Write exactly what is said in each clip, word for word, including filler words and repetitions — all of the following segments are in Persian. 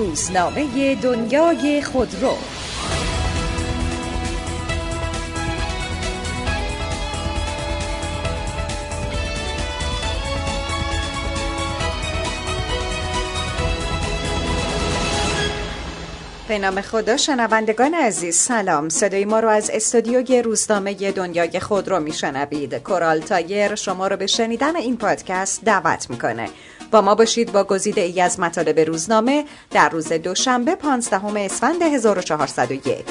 روزنامه دنیای خودرو. به نام خدا. شنوندگان عزیز سلام. صدای ما رو از استودیوی روزنامه دنیای خودرو میشنوید. کورال تایر شما رو به شنیدن این پادکست دعوت میکنه. با ما باشید با گزیده ای از مطالب روزنامه در روز دوشنبه پانزدهم اسفند هزار و چهارصد و یک.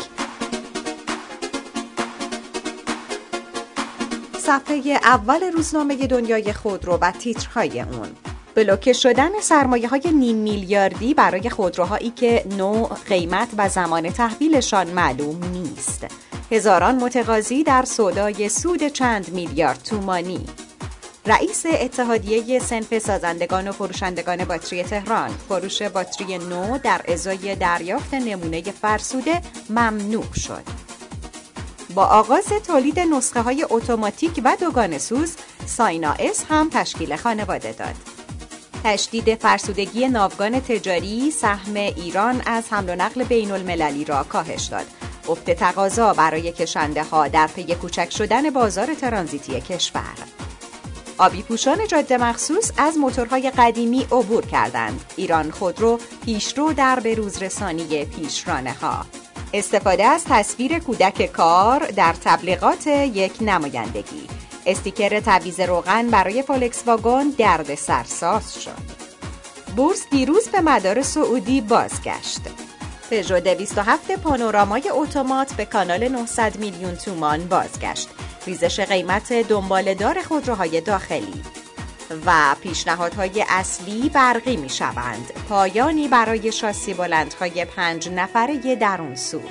صفحه اول روزنامه دنیای خودرو و تیترهای اون: بلوکه شدن سرمایه‌های نیم میلیاردی برای خودروهایی که نوع، قیمت و زمان تحویلشان معلوم نیست. هزاران متقاضی در سودای سود چند میلیارد تومانی. رئیس اتحادیه صنف سازندگان و فروشندگان باتری تهران: فروش باتری نو در ازای دریافت نمونه فرسوده ممنوع شد. با آغاز تولید نسخه های اتوماتیک و دوگانه سوز، ساینا اس هم تشکیل خانواده داد. تشدید فرسودگی ناوگان تجاری سهم ایران از حمل و نقل بین المللی را کاهش داد. افت تقاضا برای کشنده ها در پی کوچک شدن بازار ترانزیتی کشور. آبی پوشان جاده مخصوص از موتورهای قدیمی عبور کردند. ایران خودرو پیشرو در بروز رسانی پیشرانه ها. استفاده از تصویر کودک کار در تبلیغات یک نمایندگی. استیکر تعویض روغن برای فولکس واگن درد سرساز شد. بورس دیروز به مدار سعودی بازگشت. پژو دویست و هفت پانورامای اتومات به کانال نهصد میلیون تومان بازگشت. ریزش قیمت دنباله‌دار خودروهای داخلی و پیشنهادهای اصلی برقی می شوند. پایانی برای شاسی بلندهای پنج نفره درون سوز.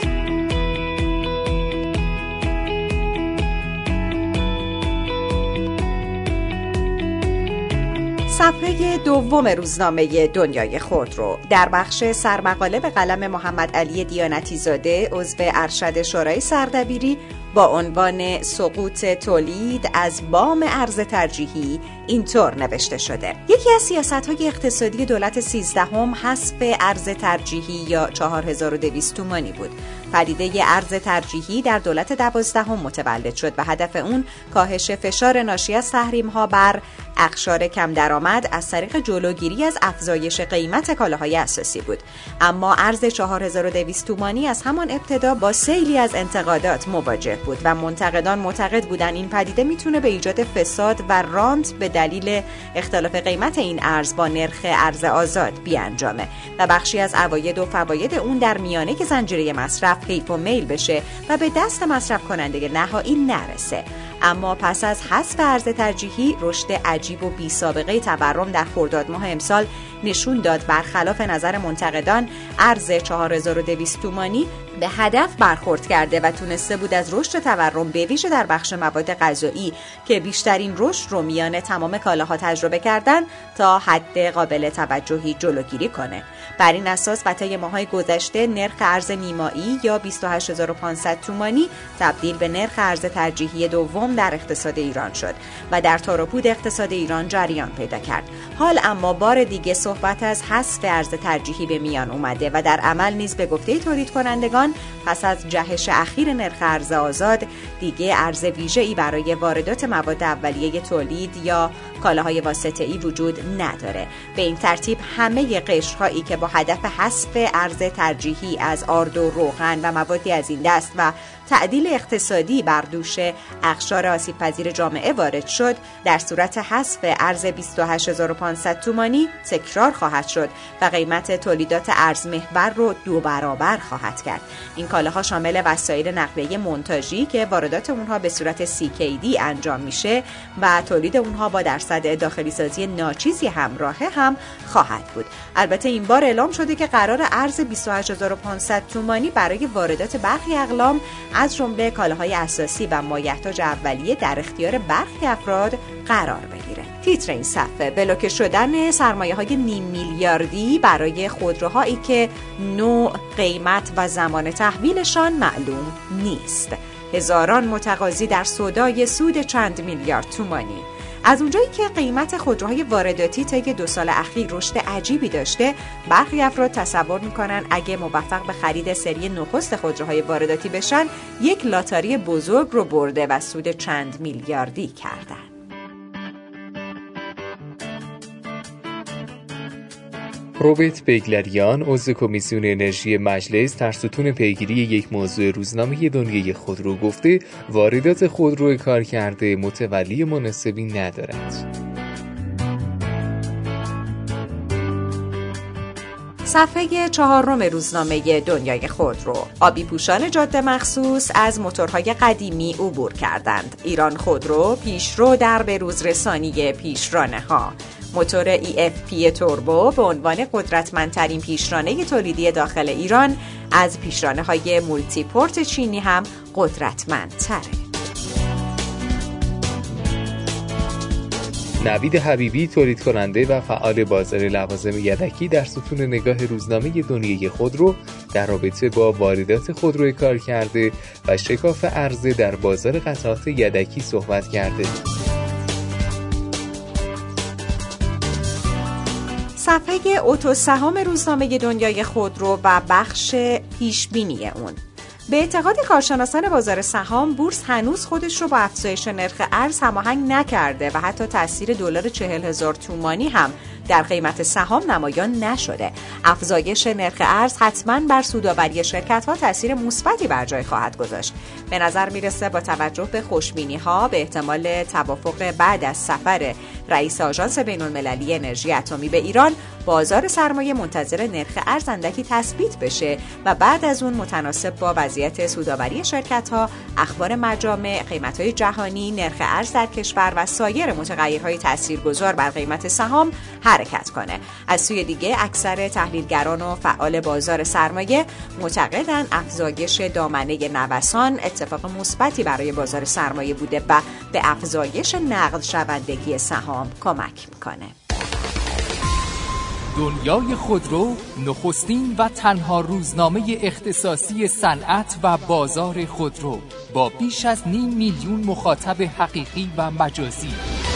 صفحه دوم روزنامه دنیای خودرو در بخش سرمقاله به قلم محمد علی دیانتی زاده، عضو ارشد شورای سردبیری، با عنوان سقوط تولید از بام ارز ترجیحی اینطور نوشته شده: یکی از سیاست‌های اقتصادی دولت سیزدهم حذف ارز ترجیحی یا چهار هزار و دویست تومانی بود. پدیده ارز ترجیحی در دولت دوازدهم متولد شد و هدف اون کاهش فشار ناشی از تحریم‌ها بر اقشار کم درآمد از طریق جلوگیری از افزایش قیمت کالاهای اساسی بود. اما ارز چهار هزار و دویست تومانی از همان ابتدا با سیلی از انتقادات مواجه بود و منتقدان معتقد بودند این پدیده میتونه به ایجاد فساد و رانت به دلیل اختلاف قیمت این ارز با نرخ ارز آزاد بیانجامه و بخشی از عواید و فواید اون در میانه که زنجیره مصرف حیف و میل بشه و به دست مصرف کننده نهایی نرسه. اما پس از حذف ارز ترجیحی، رشد عجیب و بی سابقه تورم در خرداد ماه امسال نشون داد برخلاف نظر منتقدان ارز چهار هزار و دویست تومانی به هدف برخورد کرده و تونسته بود از رشد تورم به ویژه در بخش مواد غذایی که بیشترین رشد رو میان تمام کالاها تجربه کردن تا حد قابل توجهی جلوگیری کنه. بر این اساس و طی ماه‌های گذشته نرخ ارز نیمایی یا بیست و هشت هزار و پانصد تومانی تبدیل به نرخ ارز ترجیحی دوم در اقتصاد ایران شد و در تار و پود اقتصاد ایران جریان پیدا کرد. حال اما بار دیگه صحبت از حذف ارز ترجیحی به میان اومده و در عمل نیز به گفته تولید کنندگان پس از جهش اخیر نرخ ارز آزاد دیگه ارز ویژه‌ای برای واردات مواد اولیه تولید یا کالاهای واسطه‌ای وجود نداره. به این ترتیب همه قشرهایی که با هدف حذف ارز ترجیحی از آرد و روغن و موادی از این دست و تعدیل اقتصادی بر دوش اقشار آسیب‌پذیر جامعه وارد شد، در صورت حذف ارز بیست و هشت هزار و پانصد تومانی تکرار خواهد شد و قیمت تولیدات ارز محور رو دو برابر خواهد کرد. این کالاها شامل وسایل نقلیه مونتاژی که واردات اونها به صورت سی کی دی انجام میشه و تولید اونها با درصد داخلی سازی ناچیزی همراهه هم خواهد بود. البته این بار اعلام شده که قرار ارز بیست و هشت هزار و پانصد تومانی برای واردات برخی اقلام از جمله کالاهای اساسی و مایحتاج اولیه در اختیار برخی افراد قرار بگیره. تیتر این صفحه: بلوکه شدن سرمایه‌های نیم میلیاردی برای خودروهایی که نوع، قیمت و زمان تحویلشان معلوم نیست. هزاران متقاضی در سودای سود چند میلیارد تومانی. از اونجایی که قیمت خودروهای وارداتی طی دو سال اخیر رشد عجیبی داشته، برخی افراد تصور میکنن اگه موفق به خرید سری نخست خودروهای وارداتی بشن، یک لاتاری بزرگ رو برده و سود چند میلیاردی کردن. روبرت بیگلریان، عضو کمیسیون انرژی مجلس، در ستون پیگیری یک موضوع روزنامه دنیای خودرو گفته واردات خودرو کارکرده متولی مناسبی ندارد. صفحه چهارم روزنامه دنیای خودرو: آبی پوشان جاده مخصوص از موتورهای قدیمی عبور کردند. ایران خودرو پیشرو در بروز رسانی پیشرانه ها. موتور ای اف پی توربو به عنوان قدرتمندترین پیشرانه تولیدی داخل ایران از پیشرانه های مولتی پورت چینی هم قدرتمندتره. نوید حبیبی، تولید کننده و فعال بازار لوازم یدکی، در ستون نگاه روزنامه دنیای خودرو در رابطه با واردات خودرو کارکرده و شکاف عرضه در بازار قطعات یدکی صحبت کرده. صفحه اتو سهام روزنامه دنیای خودرو و بخش پیشبینی اون: به اعتقاد کارشناسان بازار سهام، بورس هنوز خودش رو با افزایش نرخ ارز هماهنگ نکرده و حتی تاثیر دلار چهل هزار تومانی هم در قیمت سهام نمایان نشده. افزایش نرخ ارز حتما بر سودآوری شرکت‌ها تاثیر مثبتی بر جای خواهد گذاشت. به نظر میرسه با توجه به خوشبینی‌ها به احتمال توافق بعد از سفر رئیس آژانس بین‌المللی انرژی اتمی به ایران، بازار سرمایه منتظر نرخ ارز اندکی تثبیت بشه و بعد از اون متناسب با وضعیت سودآوری شرکت‌ها، اخبار مجامع، قیمت‌های جهانی، نرخ ارز در کشور و سایر متغیرهای تاثیرگذار بر قیمت سهام حرکت کنه. از سوی دیگه اکثر تحلیلگران و فعال بازار سرمایه معتقدن افزایش دامنه نوسان اتفاق مثبتی برای بازار سرمایه بوده و به افزایش نقد شوندگی سهام کمک میکنه. دنیای خودرو، نخستین و تنها روزنامه اختصاصی صنعت و بازار خودرو با بیش از نیم میلیون مخاطب حقیقی و مجازی.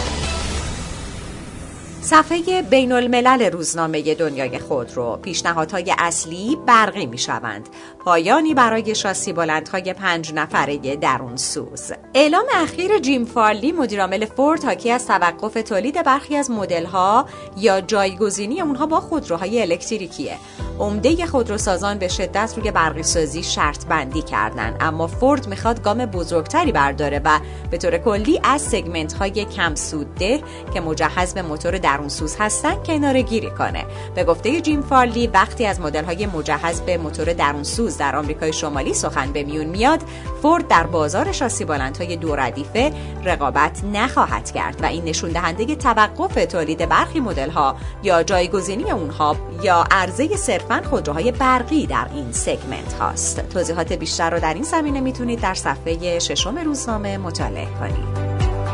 صفحه بین الملل روزنامه دنیای خودرو: پیشنهادهای اصلی برقی می شوند. پایانی برای شاسی بلندهای پنج نفره درون سوز. اعلام اخیر جیم فارلی، مدیرعامل فورد، حاکی از توقف تولید برخی از مدل‌ها یا جایگزینی اونها با خودروهای الکتریکیه. عمده خودروسازان به شدت روی برقی سازی شرط بندی کردن، اما فورد میخواد گام بزرگتری برداره و به طور کلی از سگمنت‌های کم سودده که مجهز به موتور درونسوز هستن کناره گیری کنه. به گفته جیم فارلی، وقتی از مدل‌های مجهز به موتور درونسوز در آمریکای شمالی سخن به میون میاد، فورد در بازار شاسی بلندهای دو ردیفه رقابت نخواهد کرد و این نشون دهنده توقف تولید برخی مدل‌ها یا جایگزینی اونها یا عرضه صرفاً خودروهای برقی در این سگمنت هاست. توضیحات بیشتر رو در این زمینه میتونید در صفحه ششم روزنامه مطالعه کنید.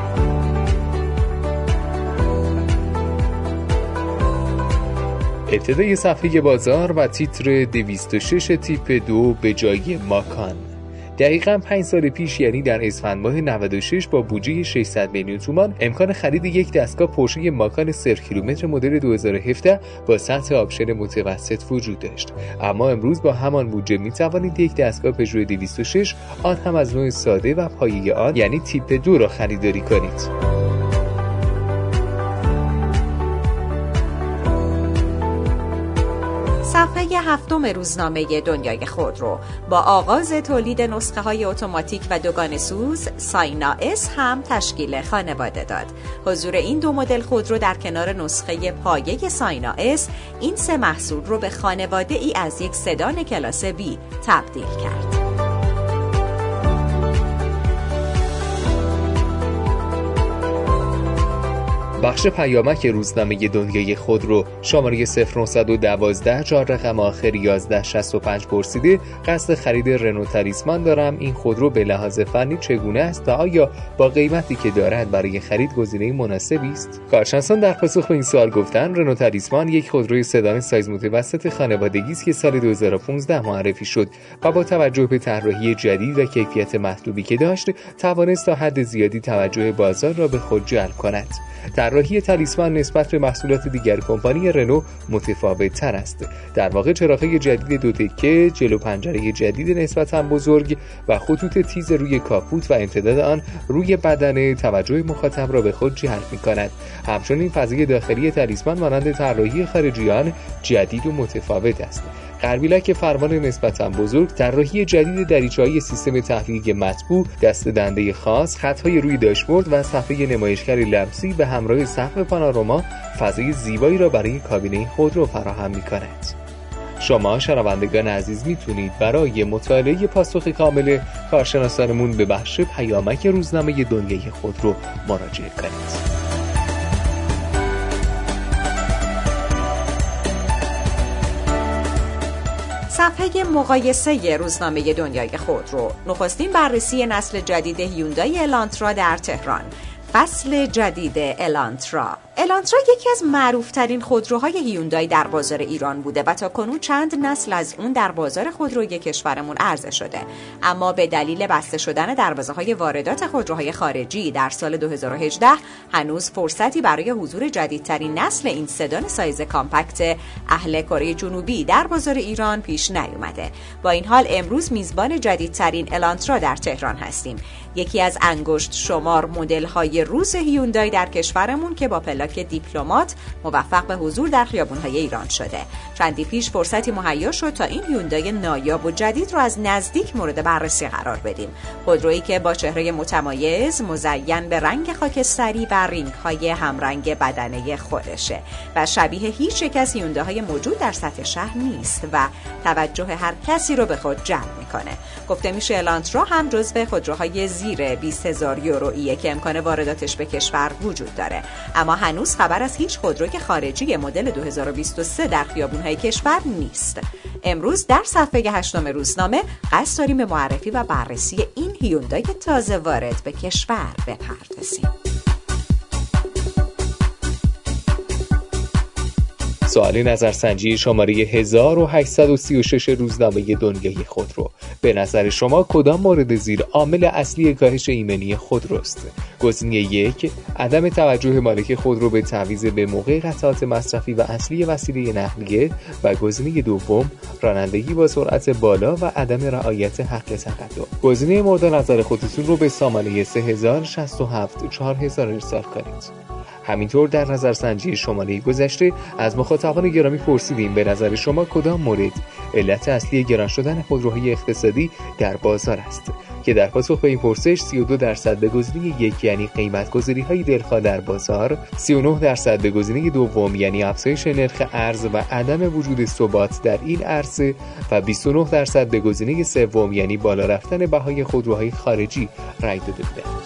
ابتدای صفحه بازار و تیتر دویست و شش تیپ دو به جای ماکان. دقیقاً پنج سال پیش، یعنی در اسفند ماه نود و شش، با بودجه ششصد میلیون تومان امکان خرید یک دستگاه پورشه ماکان صفر کیلومتر مدل دو هزار و هفده با سطح آپشن متوسط وجود داشت. اما امروز با همان بودجه می توانید یک دستگاه پژو دویست و شش، آن هم از نوع ساده و پایه آن یعنی تیپ دو را خریداری کنید. صفحه هفتم روزنامه دنیای خودرو: با آغاز تولید نسخه های اتوماتیک و دوگانه سوز، ساینا اس هم تشکیل خانواده داد. حضور این دو مدل خودرو در کنار نسخه پایه ساینا اس، این سه محصول رو به خانواده ای از یک سدان کلاس بی تبدیل کرد. بخش پیامک روزنامه دنیای خودرو شماره صفر نه یک دو چهار رقم آخر یازده شصت و پنج پرسیده قصد خرید رنو تالیسمان دارم. این خودرو به لحاظ فنی چگونه است و آیا با قیمتی که دارد برای خرید گزینه مناسبی است؟ کارشناسان در پاسخ به این سوال گفتند رنو تالیسمان یک خودروی سدان سایز متوسط خانوادگی است که سال دو هزار و پانزده معرفی شد و با توجه به طراحی جدید و کیفیت مطلوبی که داشت توانست تا حد زیادی توجه بازار را به خود جلب کند. طراحی تالیسمان نسبت به محصولات دیگر کمپانی رنو متفاوت تر است. در واقع چراغ‌های جدید دو تکه، جلو پنجره جدید نسبتاً بزرگ و خطوط تیز روی کاپوت و امتداد آن روی بدنه توجه مخاطب را به خود جلب می‌کند. همچنین فضای داخلی تالیسمان مانند طراحی خارجی آن جدید و متفاوت است. غربیلک فرمان نسبتاً بزرگ، طراحی جدید دریچه‌های سیستم تحلیل مطبوع، دست دنده خاص، خط‌های روی داشبورد و صفحه نمایشگر لمسی به همراه سقف پانوراما فضای زیبایی را برای کابینه خودرو فراهم می‌کند. شما شنوندگان عزیز میتونید برای مطالعه پاسخ کامل کارشناسانمون به بخش پیامک روزنامه دنیای خودرو مراجعه کنید. صفحه مقایسه روزنامه دنیای خودرو. نخستین بررسی نسل جدید هیوندای الانترا در تهران. فصل جدید الانترا. الانترا یکی از معروفترین خودروهای هیوندای در بازار ایران بوده و تا کنون چند نسل از اون در بازار خودروی کشورمون عرضه شده، اما به دلیل بسته شدن دروازه‌های واردات خودروهای خارجی در سال دو هزار و هجده هنوز فرصتی برای حضور جدیدترین نسل این سدان سایز کامپکت اهل کره جنوبی در بازار ایران پیش نیومده. با این حال امروز میزبان جدیدترین الانترا در تهران هستیم، یکی از انگشت شمار مدل‌های روز هیوندای در کشورمون که با پلاک دیپلمات موفق به حضور در خیابون‌های ایران شده. چندی پیش فرصتی مهیا شد تا این هیوندای نایاب و جدید رو از نزدیک مورد بررسی قرار بدیم. خودرویی که با چهره متمایز، مزین به رنگ خاکستری و رینگ‌های همرنگ بدنه خودشه و شبیه هیچ یک از هیونداهای موجود در سطح شهر نیست و توجه هر کسی رو به خود جلب میکنه. گفته میشه الانترا هم جزو خودروهای زیر بیست هزار یورویی که امکان وارداتش به کشور وجود داره، اما هنوز خبر از هیچ خودروی خارجی مدل دو هزار و بیست و سه در خیابون‌های کشور نیست. امروز در صفحه هشتم روزنامه قصد داریم به معرفی و بررسی این هیوندای تازه وارد به کشور بپردازیم. سوال نظرسنجی شماره هزار و هشتصد و سی و شش روزنامه دنیای خودرو. به نظر شما کدام مورد زیر عامل اصلی کاهش ایمنی خودروست؟ گزینه یک، عدم توجه مالک خودرو به تعویض به موقع قطعات مصرفی و اصلی وسیله نقلیه و گزینه دوم، رانندگی با سرعت بالا و عدم رعایت حق تقدم. گزینه مورد نظر خودتون رو به سامانه سه هزار شصت و هفت چهار هزار ارسال کنید. همینطور در نظرسنجی شماره گذشته از مخاطبان گرامی پرسیدیم به نظر شما کدام مورد علت اصلی گران شدن خودروهای اقتصادی در بازار است، که در پاسخ به این پرسش سی و دو درصد به گزینه یک یعنی قیمت گذاری‌های دلخواه در بازار، سی و نه درصد به گزینه دوم یعنی افزایش نرخ ارز و عدم وجود ثبات در این عرصه و بیست و نه درصد به گزینه سوم یعنی بالا رفتن بهای خودروهای خارجی رأی داده بودند.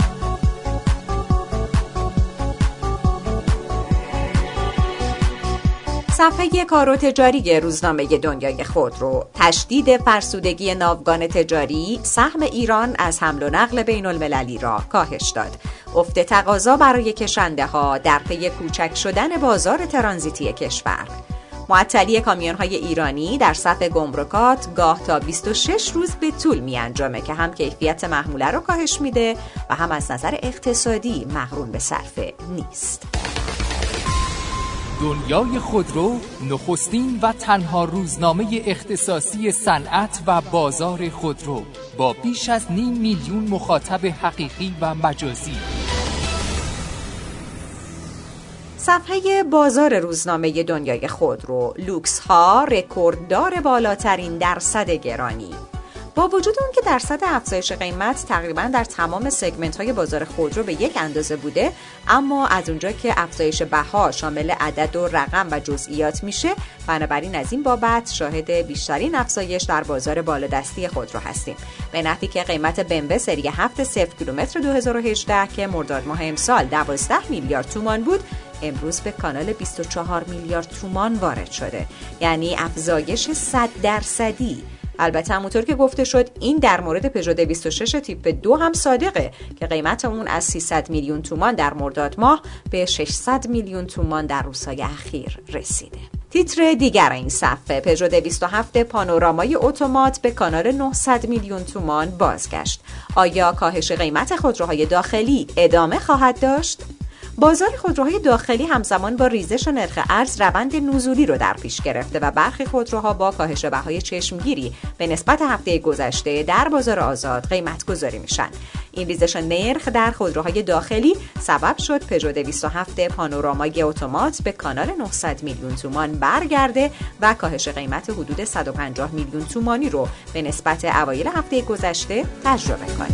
صفحه کار و تجاری روزنامه دنیای خودرو. تشدید فرسودگی ناوگان تجاری، سهم ایران از حمل و نقل بین المللی را کاهش داد. افت تقاضا برای کشنده ها در پی کوچک شدن بازار ترانزیتی کشور. معطلی کامیون‌های ایرانی در صف گمرکات گاه تا بیست و شش روز به طول می‌انجامه که هم کیفیت محموله رو کاهش میده و هم از نظر اقتصادی مقرون به صرفه نیست. دنیای خودرو نخستین و تنها روزنامه اختصاصی صنعت و بازار خودرو با بیش از نیم میلیون مخاطب حقیقی و مجازی. صفحه بازار روزنامه دنیای خودرو. لوکس ها رکورددار بالاترین درصد گرانی. با وجود اون که درصد افزایش قیمت تقریباً در تمام سگمنت‌های بازار خودرو به یک اندازه بوده، اما از اونجا که افزایش بها شامل عدد و رقم و جزئیات میشه، بنابراین از این بابت شاهد بیشترین افزایش در بازار بالادستی خودرو هستیم. به نحوی که قیمت ب ام و سری هفت صفر کیلومتر دو هزار و هجده که مرداد ماه امسال دوازده میلیارد تومان بود، امروز به کانال بیست و چهار میلیارد تومان وارد شده، یعنی افزایش صد درصدی. البته همونطور که گفته شد این در مورد پژو دویست و شش تیپ دو هم صادقه که قیمت اون از سیصد میلیون تومان در مرداد ماه به ششصد میلیون تومان در روزهای اخیر رسیده. تیتر دیگر این صفحه، پژو دویست و هفت پانورامای اتومات به کانال نهصد میلیون تومان بازگشت. آیا کاهش قیمت خودروهای داخلی ادامه خواهد داشت؟ بازار خودروهای داخلی همزمان با ریزش نرخ ارز روند نزولی رو در پیش گرفته و برخی خودروها با کاهش بهای چشمگیری به نسبت هفته گذشته در بازار آزاد قیمت گذاری میشن. این ریزش نرخ در خودروهای داخلی سبب شد پژو دویست و هفت پانورامای اتومات به کانال نهصد میلیون تومان برگرده و کاهش قیمت حدود صد و پنجاه میلیون تومانی رو به نسبت اوایل هفته گذشته تجربه کنه.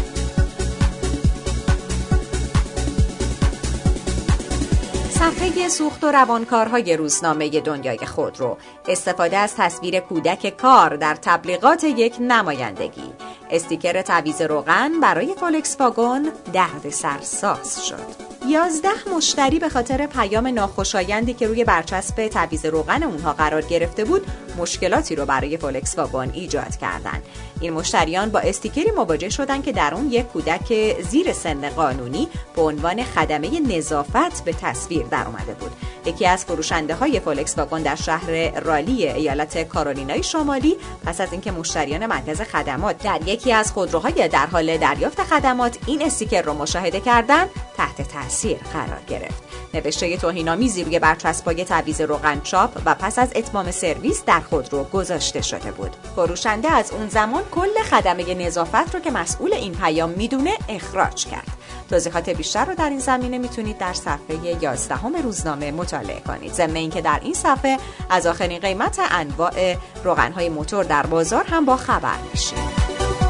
صفحه سوخت و روانکارهای روزنامه دنیای خودرو، استفاده از تصویر کودک کار در تبلیغات یک نمایندگی، استیکر تعویض روغن برای فولکس واگن دردسرساز شد. یازده مشتری به خاطر پیام ناخوشایندی که روی برچسب تعویض روغن اونها قرار گرفته بود مشکلاتی رو برای فولکس واگن ایجاد کردند. این مشتریان با استیکری مواجه شدند که در اون یک کودک زیر سن قانونی به عنوان خدمه نظافت به تصویر در اومده بود. یکی از فروشنده های فولکس واگن در شهر رالی ایالت کارولینای شمالی پس از اینکه مشتریان مرکز خدمات در یکی از خودروهای در حال دریافت خدمات این استیکر رو مشاهده کردند، تحت تاثیر قرار گرفت. نوشته توهین‌آمیزی روی برچسب‌های تعویض روغن چاپ و پس از اتمام سرویس در خودرو گذاشته شده بود. فروشنده از اون زمان کل خدمه نظافت رو که مسئول این پیام میدونه اخراج کرد. توضیحات بیشتر رو در این زمینه میتونید در صفحه یازدهم روزنامه مطالعه کنید. ضمن اینکه در این صفحه از آخرین قیمت انواع روغن‌های موتور در بازار هم با خبر میشید.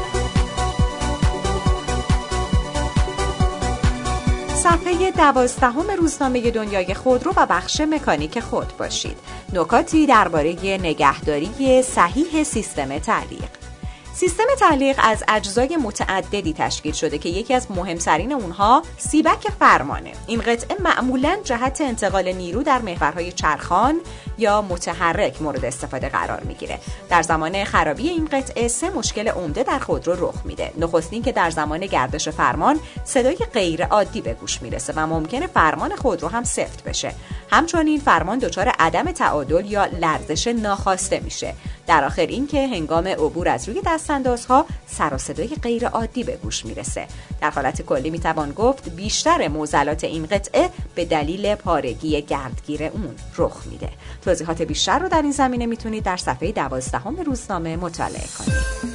صفحه دوازدهم روزنامه دنیای خودرو و بخش مکانیک خود باشید. نکاتی درباره نگهداری صحیح سیستم تعلیق. سیستم تعلیق از اجزای متعددی تشکیل شده که یکی از مهمترین اونها سیبک فرمانه. این قطعه معمولاً جهت انتقال نیرو در محورهای چرخان یا متحرک مورد استفاده قرار میگیره. در زمان خرابی این قطعه سه مشکل عمده در خودرو رخ میده. نخستین که در زمان گردش فرمان صدای غیر عادی به گوش میرسه و ممکنه فرمان خودرو هم سفت بشه. همچنین فرمان دچار عدم تعادل یا لرزش ناخواسته میشه. در آخر این که هنگام عبور از روی دستاندازها سر و صدای غیر عادی به گوش میرسه. در حالت کلی میتوان گفت بیشتر معضلات این قطعه به دلیل پارگی گردگیر اون رخ میده. توضیحات بیشتر رو در این زمینه میتونید در صفحه دوازدهم روزنامه مطالعه کنید.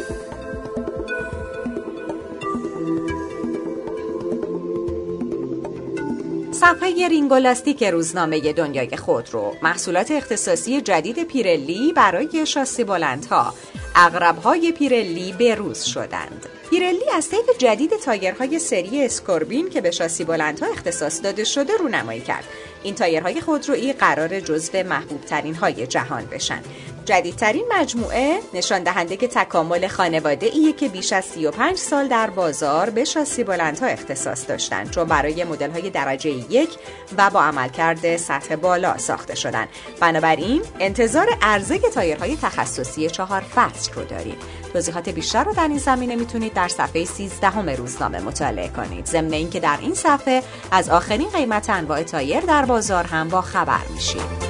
صفحه رینگولاستیک روزنامه دنیای خودرو، محصولات اختصاصی جدید پیرلی برای شاسی بلندها. عقرب‌های پیرلی به روز شدند. پیرلی از طیف جدید تایرهای سری اسکوربین که به شاسی بلندها اختصاص داده شده رونمایی کرد. این تایرهای خودرویی قرار جزو محبوب ترین های جهان بشن. جدیدترین مجموعه نشان دهنده که تکامل خانواده ایه که بیش از سی و پنج سال در بازار به شاسی بلندها اختصاص داشتن، چون برای مدل های درجه یک و با عملکرد سطح بالا ساخته شدن. بنابراین انتظار عرضه تایرهای تخصصی چهار فصل رو دارید. توضیحات بیشتر رو در این زمینه میتونید در صفحه سیزدهم روزنامه مطالعه کنید. ضمن اینکه در این صفحه از آخرین قیمت انواع تایر در بازار هم با خبر میشید.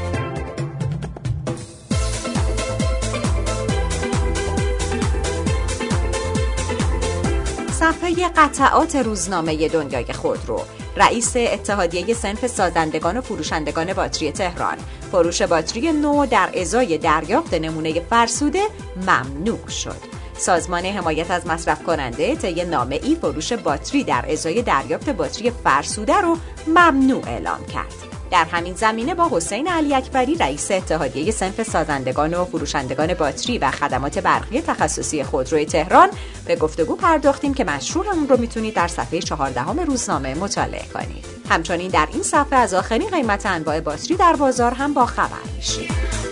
صفحه قطعات روزنامه دنیای خودرو، رئیس اتحادیه صنف سازندگان و فروشندگان باتری تهران، فروش باتری نو در ازای دریافت نمونه فرسوده ممنوع شد. سازمان حمایت از مصرف کننده طی نامه‌ای فروش باتری در ازای دریافت باتری فرسوده رو ممنوع اعلام کرد. در همین زمینه با حسین علی اکبری رئیس اتحادیه صنف سازندگان و فروشندگان باتری و خدمات برقی تخصصی خودروی تهران به گفتگو پرداختیم که مشروع اون رو میتونید در صفحه چهاردهم روزنامه مطالعه کنید. همچنین در این صفحه از آخرین قیمت انواع باتری در بازار هم با خبر میشید.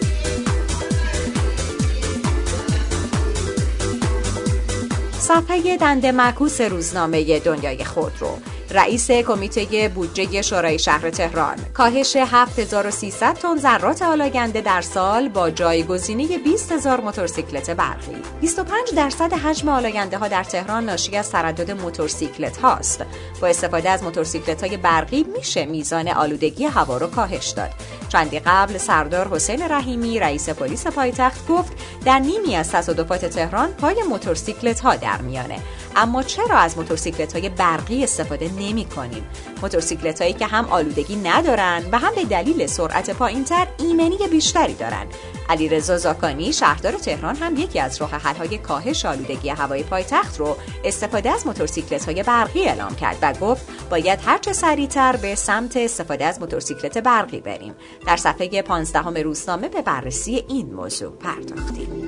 صفحه دنده معکوس روزنامه دنیای خودرو. رئیس کمیته بودجه شورای شهر تهران: کاهش هفت هزار و سیصد تن ذرات آلاگنده در سال با جایگزینی بیست هزار موتورسیکلت برقی. بیست و پنج درصد حجم آلاگنده ها در تهران ناشی از تردد موتورسیکلت هاست. با استفاده از موتورسیکلت های برقی میشه میزان آلودگی هوا رو کاهش داد. چندی قبل سردار حسین رحیمی رئیس پلیس پایتخت گفت در نیمی از تصادفات تهران پای موتورسیکلت ها در میانه. اما چرا از موتورسیکلت های برقی استفاده نمی کنیم؟ موتورسیکلت هایی که هم آلودگی ندارن و هم به دلیل سرعت پایین‌تر ایمنی بیشتری دارن. علیرضا زاکانی شهردار تهران هم یکی از راه حل های کاهش آلودگی هوای پایتخت رو استفاده از موتورسیکلت های برقی اعلام کرد و گفت باید هرچه سریعتر به سمت استفاده از موتورسیکلت برقی بریم. در صفحه پانزدهم روزنامه به بررسی این موضوع پرداختیم.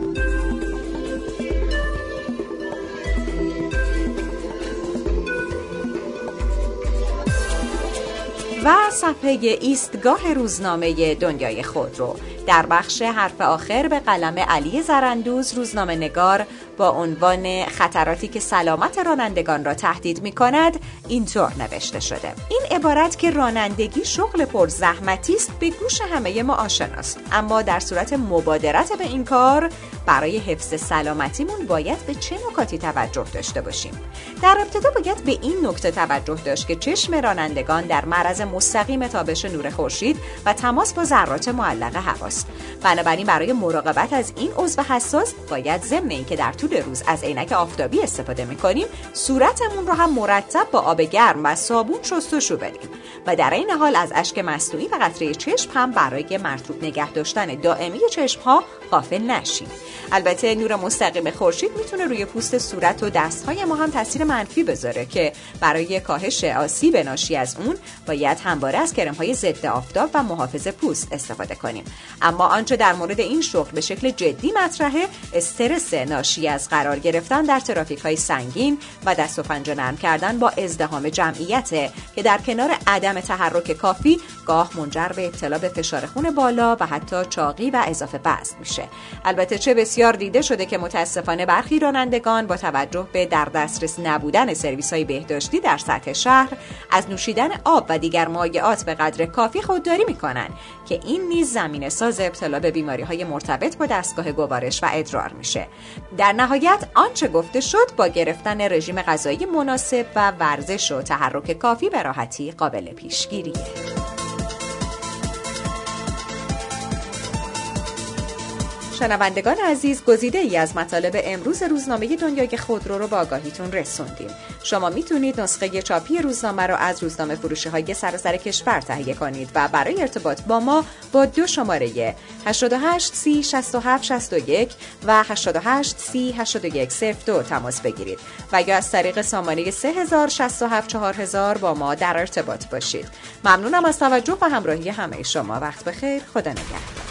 و صفحه ایستگاه روزنامه دنیای خودرو. در بخش حرف آخر به قلم علی زرندوز روزنامه نگار با عنوان خطراتی که سلامت رانندگان را تهدید می کند اینطور نوشته شده: این عبارت که رانندگی شغل پر زحمتی است به گوش همه ما آشناست، اما در صورت مبادرت به این کار برای حفظ سلامتیمون باید به چه نکاتی توجه داشته باشیم؟ در ابتدا باید به این نکته توجه داشت که چشم رانندگان در معرض مستقیم تابش نور خورشید و تماس با ذرات معلق هواست. بنابراین برای مراقبت از این عضو حساس باید ضمن اینکه در طول روز از عینک آفتابی استفاده می‌کنیم، صورتمون رو هم مرتب با آب گرم و صابون شستشو بدیم و در این حال از اشک مصنوعی و قطره چشم هم برای مرطوب نگه داشتن دائمی چشم‌ها غافل نشیم. البته نور مستقیم خورشید میتونه روی پوست صورت و دست‌های ما هم تاثیر منفی بذاره که برای کاهش آسیب ناشی از اون باید همواره از کرم‌های ضد آفتاب و محافظ پوست استفاده کنیم. اما آنچه در مورد این شغل به شکل جدی مطرحه، استرس ناشی از قرار گرفتن در ترافیک‌های سنگین و دست و پنجه نرم کردن با ازدحام جمعیته که در کنار عدم تحرک کافی گاه منجر به ابتلا به فشار خون بالا و حتی چاقی و اضافه وزن میشه. البته چه بسیار دیده شده که متاسفانه برخی رانندگان با توجه به در دسترس نبودن سرویس‌های بهداشتی در سطح شهر از نوشیدن آب و دیگر مایعات به قدر کافی خودداری میکنن که این نیز زمینه ساز ابتلا به بیماری‌های مرتبط با دستگاه گوارش و ادرار میشه. در نهایت آنچه گفته شد با گرفتن رژیم غذایی مناسب و ورزش و تحرک کافی به راحتی قابل پیشگیریه. شنوندگان عزیز، گزیده ای از مطالب امروز روزنامه دنیای خودرو رو با آگاهیتون رسوندیم. شما میتونید نسخه چاپی روزنامه رو از روزنامه فروشی های سراسر کشور تهیه کنید و برای ارتباط با ما با دو شماره هشت هشت سی شصت و هفت شصت و یک و هشت هشت سی هشتاد و یک صفر دو تماس بگیرید و یا از طریق سامانه سه هزار شصت و هفت چهار هزار با ما در ارتباط باشید. ممنونم از توجه و همراهی همه شما. وقت بخیر. خدا نگهدار.